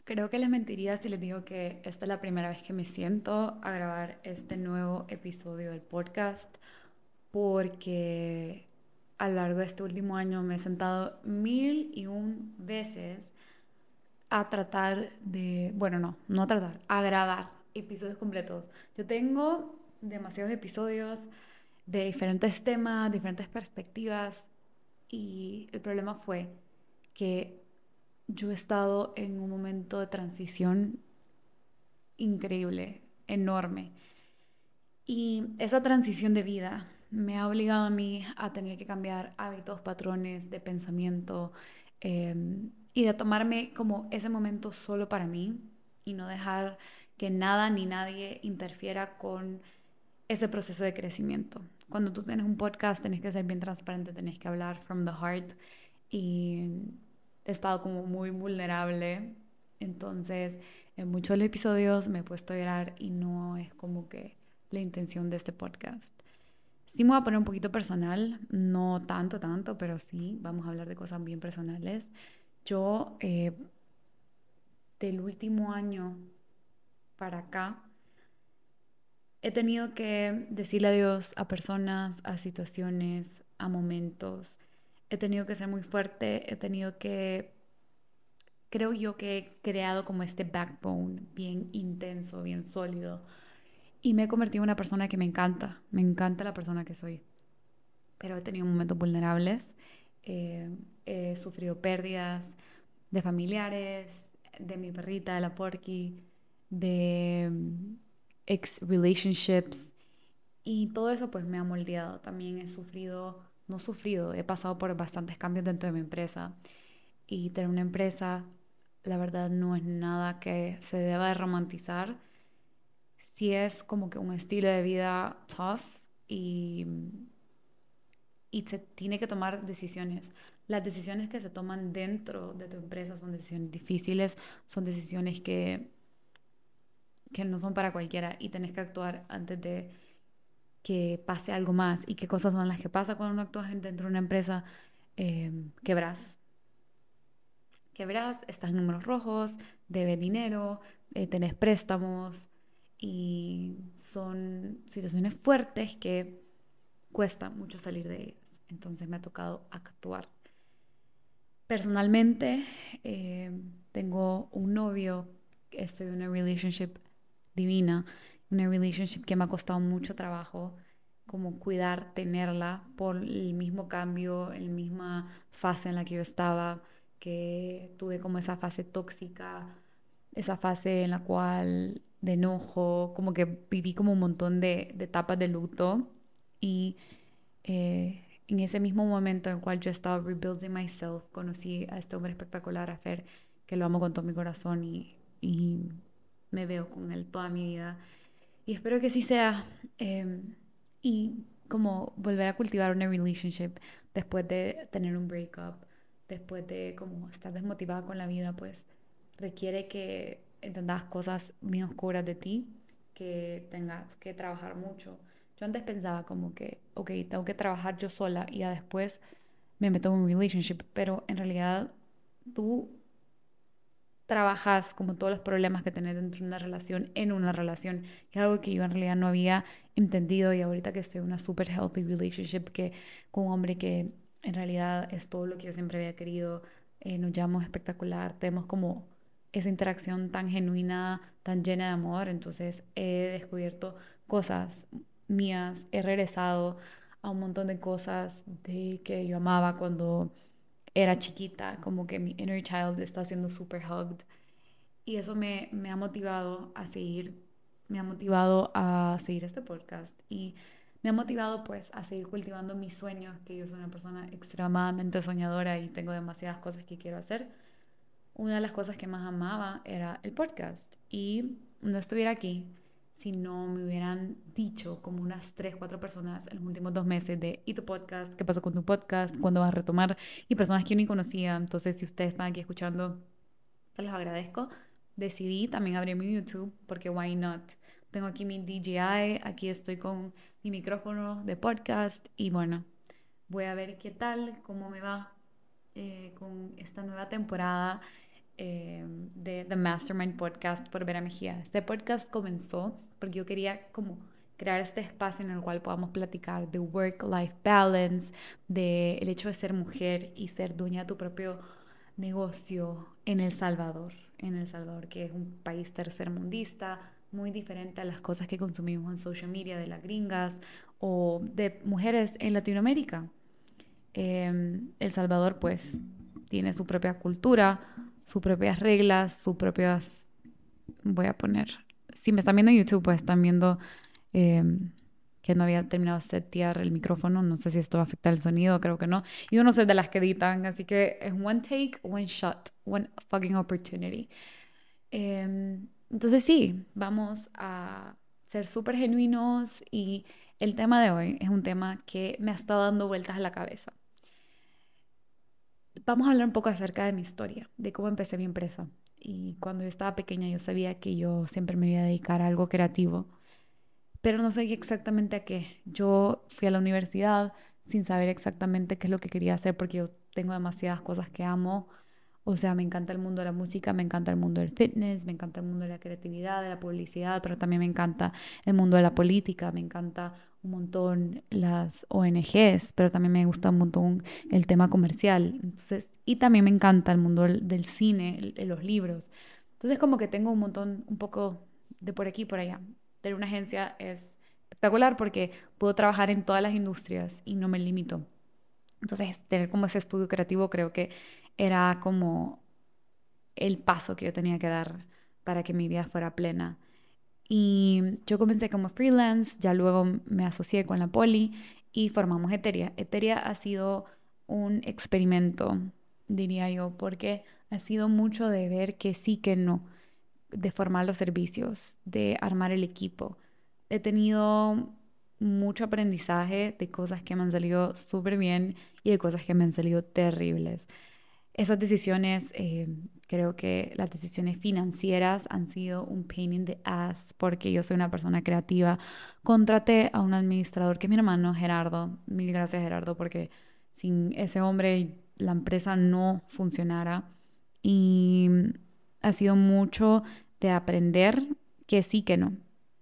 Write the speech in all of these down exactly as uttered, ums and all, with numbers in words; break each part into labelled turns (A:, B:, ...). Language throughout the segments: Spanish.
A: Creo que les mentiría si les digo que esta es la primera vez que me siento a grabar este nuevo episodio del podcast porque a lo largo de este último año me he sentado mil y un veces a tratar de, bueno, no, no a tratar, a grabar episodios completos. Yo tengo demasiados episodios de diferentes temas, diferentes perspectivas y el problema fue que yo he estado en un momento de transición increíble, enorme. Y esa transición de vida me ha obligado a mí a tener que cambiar hábitos, patrones de pensamiento eh, y de tomarme como ese momento solo para mí y no dejar que nada ni nadie interfiera con ese proceso de crecimiento. Cuando tú tienes un podcast, tenés que ser bien transparente, tenés que hablar from the heart y he estado como muy vulnerable. Entonces, en muchos de los episodios me he puesto a llorar y no es como que la intención de este podcast. Sí me voy a poner un poquito personal, no tanto, tanto, pero sí, vamos a hablar de cosas bien personales. Yo, eh, del último año para acá, he tenido que decirle adiós a personas, a situaciones, a momentos. He tenido que ser muy fuerte, he tenido que, creo yo que he creado como este backbone bien intenso, bien sólido. Y me he convertido en una persona que me encanta, me encanta la persona que soy. Pero he tenido momentos vulnerables, eh, he sufrido pérdidas de familiares, de mi perrita, de la Porky, de mm, ex relationships y todo eso pues me ha moldeado. También he sufrido, no sufrido, he pasado por bastantes cambios dentro de mi empresa y tener una empresa, la verdad no es nada que se deba de romantizar. Sí es como que un estilo de vida tough y y se tiene que tomar decisiones. Las decisiones que se toman dentro de tu empresa son decisiones difíciles, son decisiones que, que no son para cualquiera y tenés que actuar antes de que pase algo más. ¿Y qué cosas son las que pasan cuando no actúas dentro de una empresa? Eh, quebras. Quebras, estás en números rojos, debes dinero, eh, tenés préstamos y son situaciones fuertes que cuesta mucho salir de ellas. Entonces me ha tocado actuar. Personalmente, eh, tengo un novio, estoy en una relationship divina, una relationship que me ha costado mucho trabajo, como cuidar, tenerla por el mismo cambio, en la misma fase en la que yo estaba, que tuve como esa fase tóxica, esa fase en la cual de enojo, como que viví como un montón de, de etapas de luto y eh, en ese mismo momento en el cual yo estaba rebuilding myself, conocí a este hombre espectacular, a Fer, que lo amo con todo mi corazón y, y me veo con él toda mi vida. Y espero que sí sea. Eh, y como volver a cultivar una relationship después de tener un breakup, después de como estar desmotivada con la vida, pues requiere que entendas cosas bien oscuras de ti, que tengas que trabajar mucho. Yo antes pensaba como que, ok, tengo que trabajar yo sola y ya después me meto en un relationship, pero en realidad tú trabajas como todos los problemas que tenés dentro de una relación en una relación, que es algo que yo en realidad no había entendido y ahorita que estoy en una super healthy relationship que con un hombre que en realidad es todo lo que yo siempre había querido, eh, nos llevamos espectacular, tenemos como esa interacción tan genuina, tan llena de amor, entonces he descubierto cosas mías, he regresado a un montón de cosas de que yo amaba cuando era chiquita, como que mi inner child está siendo super hugged. Y eso me, me ha motivado a seguir, me ha motivado a seguir este podcast y me ha motivado pues a seguir cultivando mis sueños, que yo soy una persona extremadamente soñadora y tengo demasiadas cosas que quiero hacer. Una de las cosas que más amaba era el podcast y no estuviera aquí si no me hubieran dicho como unas tres, cuatro personas en los últimos dos meses de ¿y tu podcast? ¿Qué pasó con tu podcast? ¿Cuándo vas a retomar? Y personas que yo ni conocía. Entonces, si ustedes están aquí escuchando, se los agradezco. Decidí también abrir mi YouTube porque why not? Tengo aquí mi D J I, aquí estoy con mi micrófono de podcast y bueno, voy a ver qué tal, cómo me va eh, con esta nueva temporada eh, de The Mastermind Podcast por Vera Mejía. Este podcast comenzó porque yo quería como crear este espacio en el cual podamos platicar de work-life balance, de el hecho de ser mujer y ser dueña de tu propio negocio en El Salvador, en El Salvador, que es un país tercermundista, muy diferente a las cosas que consumimos en social media de las gringas o de mujeres en Latinoamérica. Eh, El Salvador, pues, tiene su propia cultura, sus propias reglas, sus propias... Voy a poner... Si me están viendo en YouTube, pues están viendo eh, que no había terminado de setear el micrófono. No sé si esto va a afectar el sonido, creo que no. Yo no soy de las que editan, así que es one take, one shot, one fucking opportunity. Eh, entonces sí, vamos a ser súper genuinos y el tema de hoy es un tema que me ha estado dando vueltas a la cabeza. Vamos a hablar un poco acerca de mi historia, de cómo empecé mi empresa. Y cuando yo estaba pequeña yo sabía que yo siempre me iba a dedicar a algo creativo, pero no sabía exactamente a qué. Yo fui a la universidad sin saber exactamente qué es lo que quería hacer porque yo tengo demasiadas cosas que amo. O sea, me encanta el mundo de la música, me encanta el mundo del fitness, me encanta el mundo de la creatividad, de la publicidad, pero también me encanta el mundo de la política, me encanta un montón las O N Ges, pero también me gusta un montón el tema comercial. Entonces, y también me encanta el mundo del, del cine, el- el- los libros. Entonces, como que tengo un montón, un poco de por aquí y por allá. Tener una agencia es espectacular porque puedo trabajar en todas las industrias y no me limito. Entonces, tener como ese estudio creativo creo que era como el paso que yo tenía que dar para que mi vida fuera plena. Y yo comencé como freelance, ya luego me asocié con la Poli y formamos Eteria. Eteria ha sido un experimento, diría yo, porque ha sido mucho de ver que sí, que no, de formar los servicios, de armar el equipo. He tenido mucho aprendizaje de cosas que me han salido súper bien y de cosas que me han salido terribles. Esas decisiones, eh, creo que las decisiones financieras han sido un pain in the ass porque yo soy una persona creativa. Contraté a un administrador que es mi hermano Gerardo. Mil gracias, Gerardo, porque sin ese hombre la empresa no funcionara. Y ha sido mucho de aprender que sí, que no.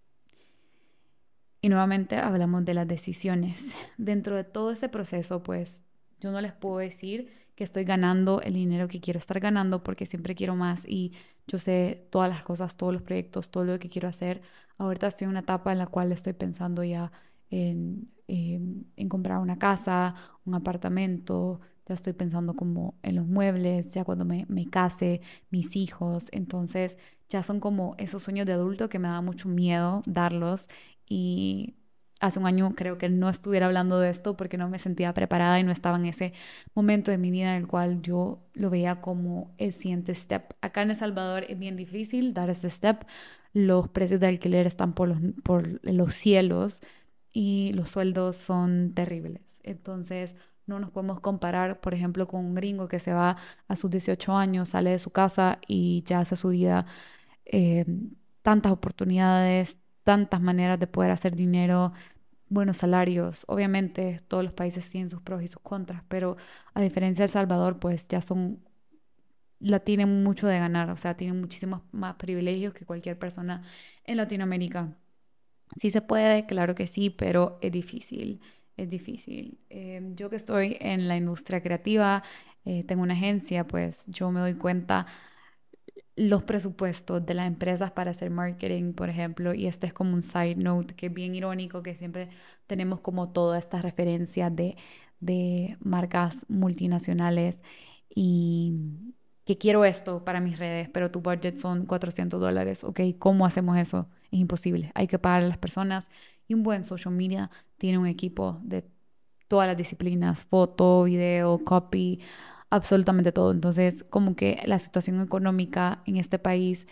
A: Y nuevamente hablamos de las decisiones. Dentro de todo este proceso, pues yo no les puedo decir que estoy ganando el dinero que quiero estar ganando porque siempre quiero más y yo sé todas las cosas, todos los proyectos, todo lo que quiero hacer. Ahorita estoy en una etapa en la cual estoy pensando ya en, en, en comprar una casa, un apartamento, ya estoy pensando como en los muebles, ya cuando me, me case, mis hijos. Entonces ya son como esos sueños de adulto que me da mucho miedo darlos y hace un año creo que no estuviera hablando de esto porque no me sentía preparada y no estaba en ese momento de mi vida en el cual yo lo veía como el siguiente step. Acá en El Salvador es bien difícil dar ese step. Los precios de alquiler están por los, por los cielos y los sueldos son terribles. Entonces, no nos podemos comparar, por ejemplo, con un gringo que se va a sus dieciocho años, sale de su casa y ya hace su vida, eh, tantas oportunidades, tantas maneras de poder hacer dinero, buenos salarios. Obviamente todos los países tienen sus pros y sus contras, pero a diferencia de El Salvador, pues ya son, la tienen mucho de ganar, o sea, tienen muchísimos más privilegios que cualquier persona en Latinoamérica. Sí se puede, claro que sí, pero es difícil, es difícil. Eh, yo que estoy en la industria creativa, eh, tengo una agencia, pues yo me doy cuenta los presupuestos de las empresas para hacer marketing, por ejemplo, y este es como un side note que es bien irónico, que siempre tenemos como todas estas referencias de, de marcas multinacionales y que quiero esto para mis redes, pero tu budget son cuatrocientos dólares, ¿ok? ¿Cómo hacemos eso? Es imposible, hay que pagar a las personas y un buen social media tiene un equipo de todas las disciplinas, foto, video, copy, absolutamente todo. Entonces, como que la situación económica en este país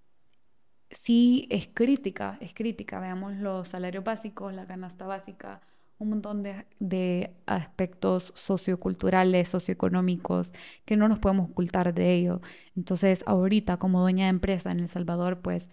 A: sí es crítica, es crítica. Veamos los salarios básicos, la canasta básica, un montón de, de aspectos socioculturales, socioeconómicos, que no nos podemos ocultar de ello. Entonces, ahorita como dueña de empresa en El Salvador, pues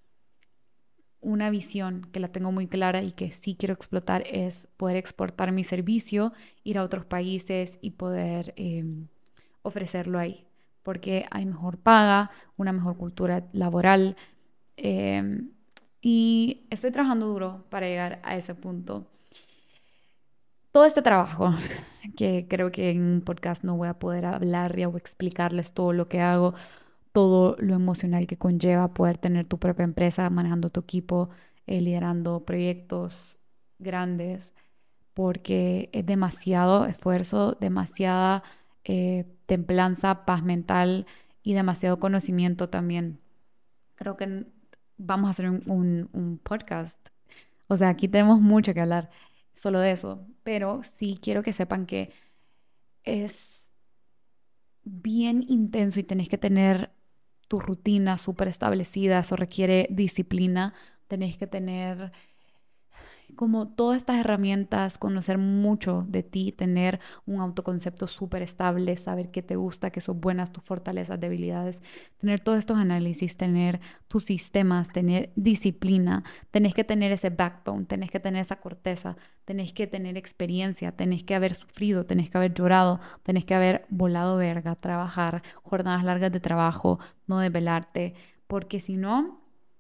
A: una visión que la tengo muy clara y que sí quiero explotar es poder exportar mi servicio, ir a otros países y poder eh, ofrecerlo ahí. porque hay mejor paga, una mejor cultura laboral. eh, y estoy trabajando duro para llegar a ese punto. Todo este trabajo, que creo que en un podcast no voy a poder hablar o explicarles todo lo que hago, todo lo emocional que conlleva poder tener tu propia empresa, manejando tu equipo, eh, liderando proyectos grandes, porque es demasiado esfuerzo, demasiada eh, templanza, paz mental y demasiado conocimiento también. Creo que n- vamos a hacer un, un un podcast. O sea, aquí tenemos mucho que hablar solo de eso, pero sí quiero que sepan que es bien intenso y tenés que tener tu rutina súper establecida, eso requiere disciplina, tenés que tener como todas estas herramientas, conocer mucho de ti, tener un autoconcepto súper estable, saber qué te gusta, qué son buenas, tus fortalezas, debilidades, tener todos estos análisis, tener tus sistemas, tener disciplina, tenés que tener ese backbone, tenés que tener esa corteza, tenés que tener experiencia, tenés que haber sufrido, tenés que haber llorado, tenés que haber volado verga, trabajar, jornadas largas de trabajo, no desvelarte, porque si no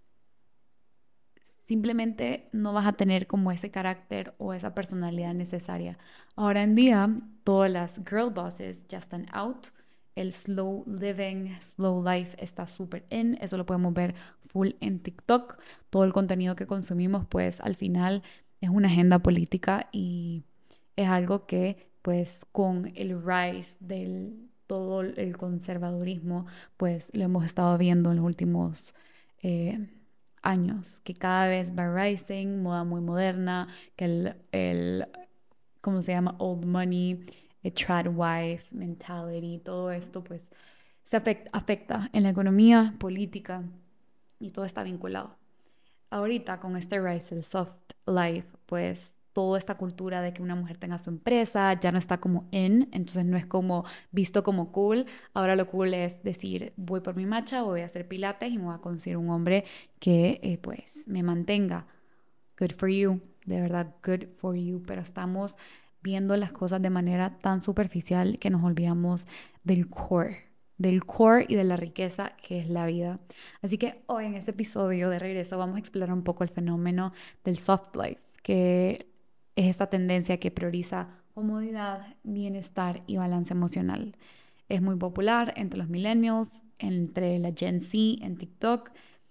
A: simplemente no vas a tener como ese carácter o esa personalidad necesaria. Ahora en día, todas las girl bosses ya están out. El slow living, slow life está súper in. Eso lo podemos ver full en TikTok. Todo el contenido que consumimos, pues al final es una agenda política y es algo que, pues con el rise del todo el conservadurismo, pues lo hemos estado viendo en los últimos eh, años, que cada vez va rising, moda muy moderna, que el, el ¿cómo se llama? Old money, eh, trad wife mentality, todo esto pues se afecta, afecta en la economía, política y todo está vinculado. Ahorita con este rise, el soft life, pues toda esta cultura de que una mujer tenga su empresa ya no está como in, entonces no es como visto como cool. Ahora lo cool es decir, voy por mi macha, voy a hacer pilates y me voy a conseguir un hombre que eh, pues me mantenga. Good for you, de verdad, good for you, pero estamos viendo las cosas de manera tan superficial que nos olvidamos del core, del core y de la riqueza que es la vida. Así que hoy en este episodio de regreso vamos a explorar un poco el fenómeno del soft life, que es esta tendencia que prioriza comodidad, bienestar y balance emocional. Es muy popular entre los millennials, entre la Gen Z en TikTok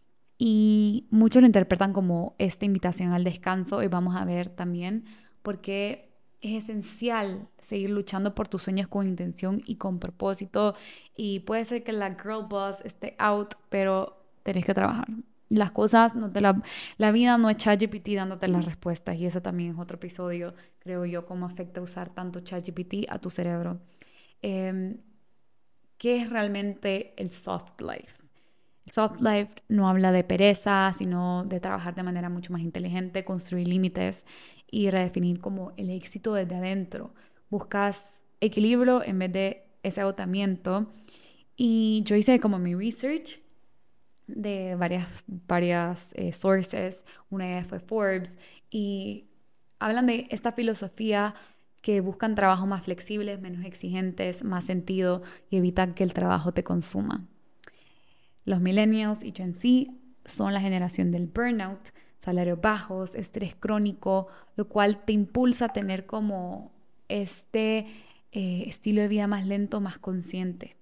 A: y muchos lo interpretan como esta invitación al descanso y vamos a ver también por qué es esencial seguir luchando por tus sueños con intención y con propósito. Y puede ser que la girl boss esté out, pero tenés que trabajar. Las cosas, no te la, la vida no es ChatGPT dándote las respuestas y ese también es otro episodio, creo yo, cómo afecta usar tanto ChatGPT a tu cerebro. Eh, ¿Qué es realmente el soft life? El soft life no habla de pereza, sino de trabajar de manera mucho más inteligente, construir límites y redefinir como el éxito desde adentro. Buscas equilibrio en vez de ese agotamiento. Y yo hice como mi research de varias, varias eh, sources. Una de ellas fue Forbes y hablan de esta filosofía que buscan trabajos más flexibles, menos exigentes, más sentido y evitan que el trabajo te consuma. Los millennials y Gen Z son la generación del burnout, salarios bajos, estrés crónico, lo cual te impulsa a tener como este eh, estilo de vida más lento, más consciente.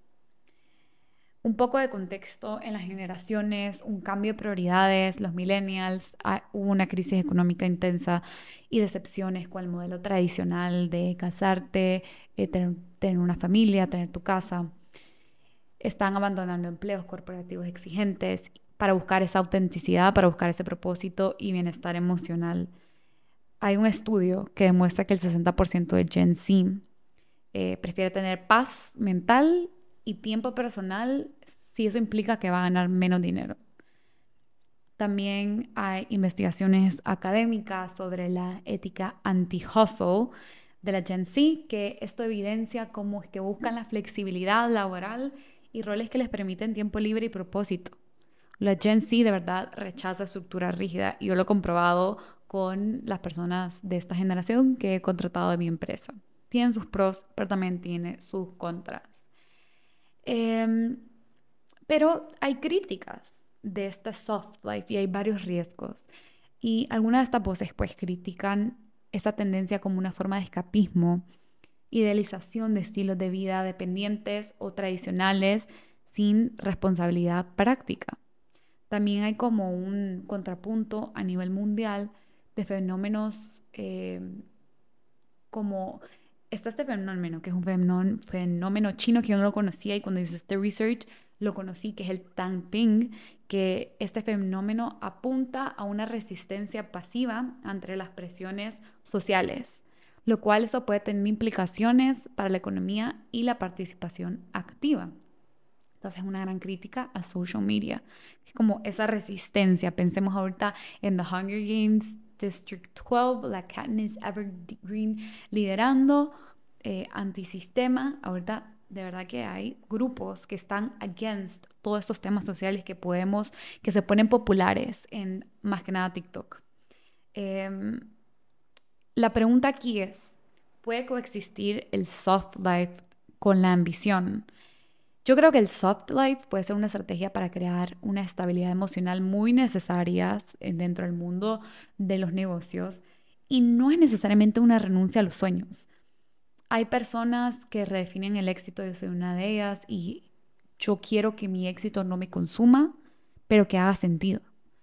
A: Un poco de contexto en las generaciones, un cambio de prioridades, los millennials, ah, hubo una crisis económica intensa y decepciones con el modelo tradicional de casarte, eh, tener, tener una familia, tener tu casa. Están abandonando empleos corporativos exigentes para buscar esa autenticidad, para buscar ese propósito y bienestar emocional. Hay un estudio que demuestra que el sesenta por ciento de Gen Z eh, prefiere tener paz mental y tiempo personal si eso implica que va a ganar menos dinero. También hay investigaciones académicas sobre la ética anti-hustle de la Gen Z, que esto evidencia cómo es que buscan la flexibilidad laboral y roles que les permiten tiempo libre y propósito. La Gen Z de verdad rechaza estructura rígida y yo lo he comprobado con las personas de esta generación que he contratado de mi empresa. Tienen sus pros, pero también tiene sus contras. Em, pero hay críticas de esta soft life y hay varios riesgos. Y algunas de estas voces pues critican esa tendencia como una forma de escapismo, idealización de estilos de vida dependientes o tradicionales sin responsabilidad práctica. También hay como un contrapunto a nivel mundial de fenómenos eh, como está este fenómeno, que es un fenómeno, fenómeno chino que yo no lo conocía y cuando hice este research lo conocí, que es el Tangping, que este fenómeno apunta a una resistencia pasiva ante las presiones sociales, lo cual eso puede tener implicaciones para la economía y la participación activa. Entonces es una gran crítica a social media. Es como esa resistencia. Pensemos ahorita en The Hunger Games, District doce, la Katniss Evergreen liderando, eh, antisistema. Ahorita de verdad que hay grupos que están against todos estos temas sociales que podemos, que se ponen populares en más que nada TikTok. Eh, la pregunta aquí es, ¿puede coexistir el soft life con la ambición? Yo creo que el soft life puede ser una estrategia para crear una estabilidad emocional muy necesaria dentro del mundo de los negocios y no es necesariamente una renuncia a los sueños. Hay personas que redefinen el éxito, yo soy una de ellas, y yo quiero que mi éxito no me consuma, pero que haga sentido.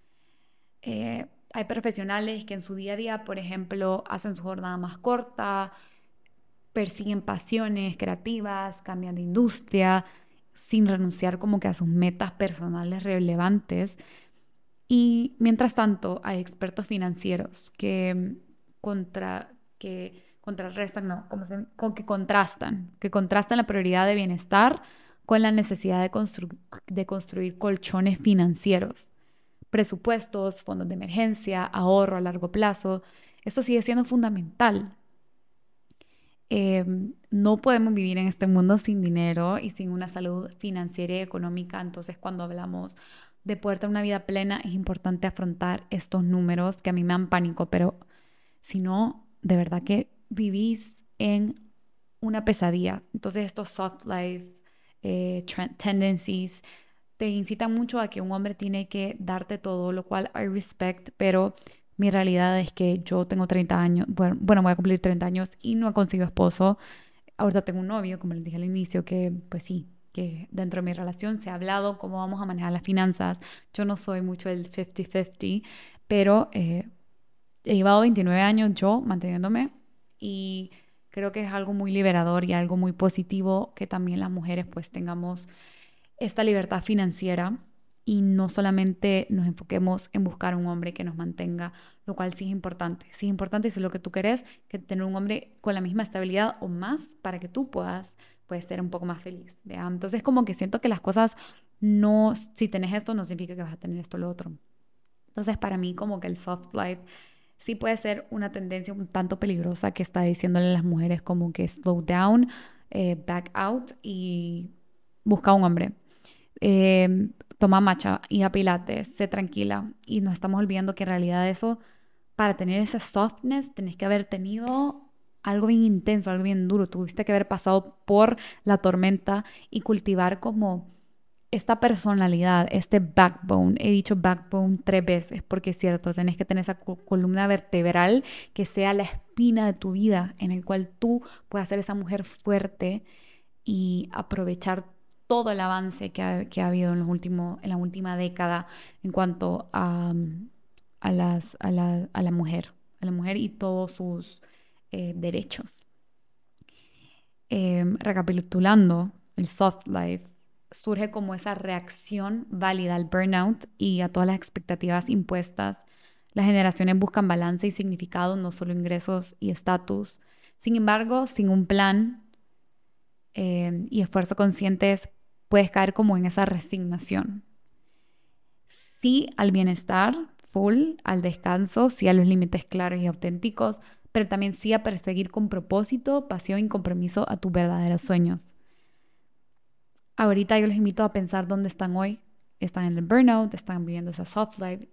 A: Eh, hay profesionales que en su día a día, por ejemplo, hacen su jornada más corta, persiguen pasiones creativas, cambian de industria, sin renunciar como que a sus metas personales relevantes. Y mientras tanto, hay expertos financieros que, contra, que contrarrestan, no, como se, con que contrastan, que contrastan la prioridad de bienestar con la necesidad de, constru- de construir colchones financieros, presupuestos, fondos de emergencia, ahorro a largo plazo. Esto sigue siendo fundamental. Eh, no podemos vivir en este mundo sin dinero y sin una salud financiera y económica. Entonces, cuando hablamos de poder tener una vida plena, es importante afrontar estos números que a mí me dan pánico, pero si no, de verdad que vivís en una pesadilla. Entonces, estos soft life eh, tendencies te incitan mucho a que un hombre tiene que darte todo, lo cual I respect, pero mi realidad es que yo tengo treinta años, bueno, bueno, voy a cumplir treinta años y no he conseguido esposo. Ahorita tengo un novio, como les dije al inicio, que pues sí, que dentro de mi relación se ha hablado cómo vamos a manejar las finanzas. Yo no soy mucho el cincuenta cincuenta, pero eh, he llevado veintinueve años yo manteniéndome y creo que es algo muy liberador y algo muy positivo que también las mujeres pues tengamos esta libertad financiera y no solamente nos enfoquemos en buscar un hombre que nos mantenga, lo cual sí es importante. Sí es importante y si es lo que tú querés, que tener un hombre con la misma estabilidad o más para que tú puedas, puedes ser un poco más feliz. ¿Vea? Entonces como que siento que las cosas no, si tenés esto no significa que vas a tener esto o lo otro. Entonces para mí como que el soft life sí puede ser una tendencia un tanto peligrosa que está diciéndole a las mujeres como que slow down, eh, back out y busca un hombre. Eh, toma matcha y a pilates, sé tranquila. Y nos estamos olvidando que en realidad eso, para tener ese softness, tenés que haber tenido algo bien intenso, algo bien duro. Tuviste que haber pasado por la tormenta y cultivar como esta personalidad, este backbone. He dicho backbone tres veces porque es cierto, tenés que tener esa columna vertebral que sea la espina de tu vida, en el cual tú puedas ser esa mujer fuerte y aprovechar todo el avance que ha, que ha habido en, los últimos, en la última década en cuanto a, a, las, a, la, a la mujer, a la mujer y todos sus eh, derechos. Eh, recapitulando, el soft life surge como esa reacción válida al burnout y a todas las expectativas impuestas. Las generaciones buscan balance y significado, no solo ingresos y estatus. Sin embargo, sin un plan eh, y esfuerzo conscientes, puedes caer como en esa resignación. Sí al bienestar full, al descanso, sí a los límites claros y auténticos, pero también sí a perseguir con propósito, pasión y compromiso a tus verdaderos sueños. Ahorita yo les invito a pensar dónde están hoy. Están en el burnout, están viviendo esa soft life.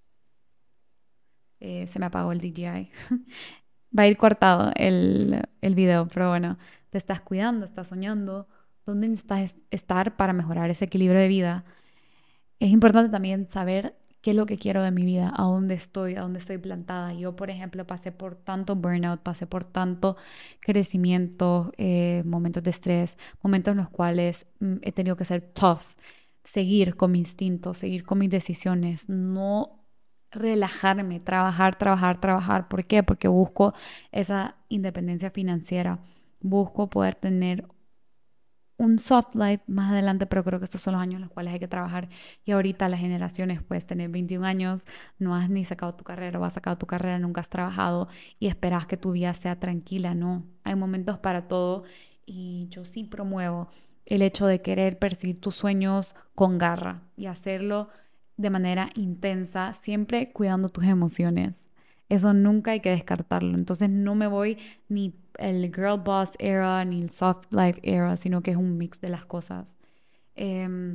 A: Eh, se me apagó el D J I. Va a ir cortado el, el video, pero bueno, te estás cuidando, estás soñando, dónde necesitas estar para mejorar ese equilibrio de vida. Es importante también saber qué es lo que quiero de mi vida, a dónde estoy, a dónde estoy plantada. Yo, por ejemplo, pasé por tanto burnout, pasé por tanto crecimiento, eh, momentos de estrés, momentos en los cuales mm, he tenido que ser tough, seguir con mi instinto, seguir con mis decisiones, no relajarme, trabajar, trabajar, trabajar. ¿Por qué? Porque busco esa independencia financiera, busco poder tener un soft life más adelante, pero creo que estos son los años en los cuales hay que trabajar. Y ahorita las generaciones, pues tener veintiún años, no has ni sacado tu carrera o has sacado tu carrera, nunca has trabajado y esperas que tu vida sea tranquila, no. Hay momentos para todo y yo sí promuevo el hecho de querer perseguir tus sueños con garra y hacerlo de manera intensa, siempre cuidando tus emociones. Eso nunca hay que descartarlo. Entonces no me voy ni el girl boss era ni el soft life era, sino que es un mix de las cosas. Eh,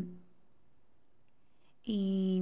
A: y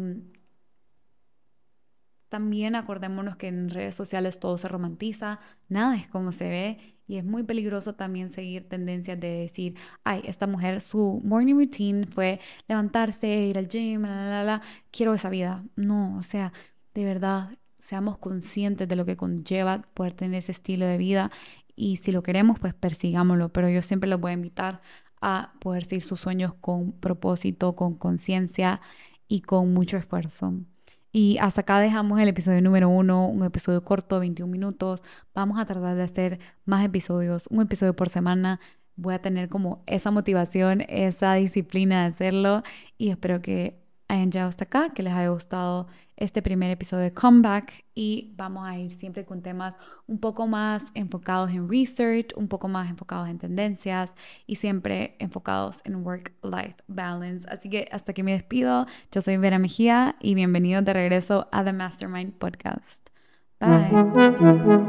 A: también acordémonos que en redes sociales todo se romantiza, nada es como se ve y es muy peligroso también seguir tendencias de decir, ay, esta mujer, su morning routine fue levantarse, ir al gym, la, la, la, la, quiero esa vida. No, o sea, de verdad, seamos conscientes de lo que conlleva poder tener ese estilo de vida y si lo queremos, pues persigámoslo, pero yo siempre los voy a invitar a poder seguir sus sueños con propósito, con conciencia y con mucho esfuerzo. Y hasta acá dejamos el episodio número uno, un episodio corto, veintiún minutos. Vamos a tratar de hacer más episodios, un episodio por semana. Voy a tener como esa motivación, esa disciplina de hacerlo y espero que hayan llegado hasta acá, que les haya gustado este primer episodio de Comeback y vamos a ir siempre con temas un poco más enfocados en research, un poco más enfocados en tendencias y siempre enfocados en work-life balance. Así que hasta aquí me despido. Yo soy Vera Mejía y bienvenidos de regreso a The Mastermind Podcast. Bye.